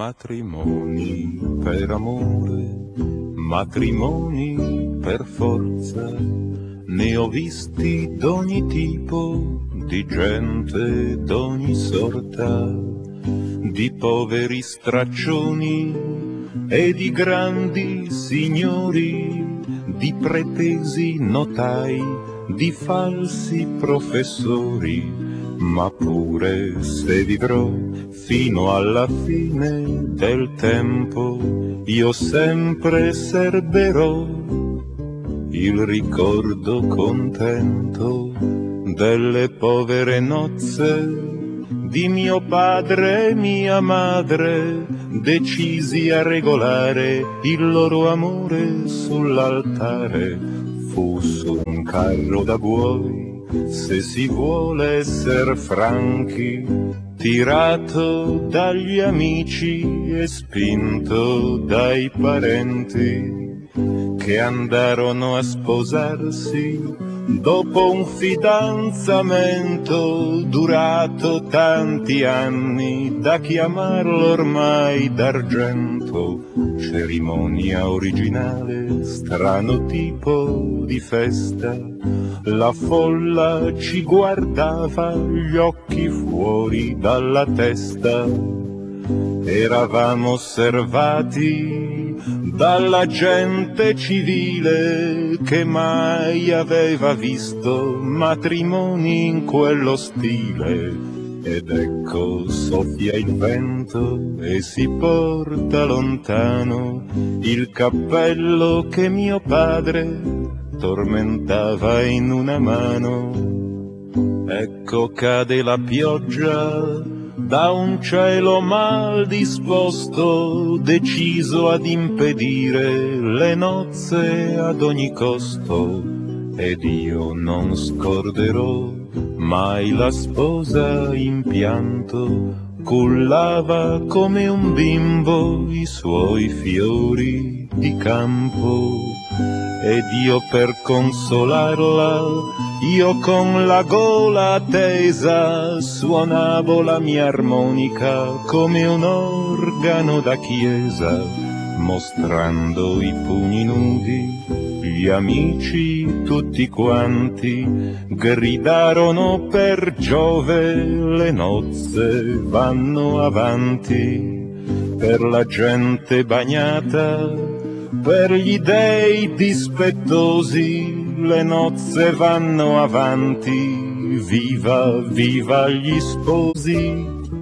Matrimoni per amore, matrimoni per forza, ne ho visti d'ogni tipo, di gente d'ogni sorta, di poveri straccioni e di grandi signori, di pretesi notai, di falsi professori, ma pure se vivrò fino alla fine del tempo, io sempre serberò il ricordo contento delle povere nozze di mio padre e mia madre, decisi a regolare il loro amore sull'altare. Fu su un carro da buoi, se si vuole esser franchi, tirato dagli amici e spinto dai parenti, che andarono a sposarsi dopo un fidanzamento durato tanti anni, da chiamarlo ormai d'argento. Cerimonia originale, strano tipo di festa, la folla ci guardava, gli occhi fuori dalla testa. Eravamo osservati dalla gente civile che mai aveva visto matrimoni in quello stile. Ed ecco soffia il vento e si porta lontano il cappello che mio padre tormentava in una mano. Ecco cade la pioggia da un cielo mal disposto, deciso ad impedire le nozze ad ogni costo. Ed io non scorderò mai la sposa in pianto, cullava come un bimbo i suoi fiori di campo. Ed io per consolarla, io con la gola tesa suonavo la mia armonica come un organo da chiesa, mostrando i pugni nudi. Gli amici tutti quanti gridarono per Giove, le nozze vanno avanti. Per la gente bagnata, per gli dei dispettosi, le nozze vanno avanti. Viva, viva gli sposi,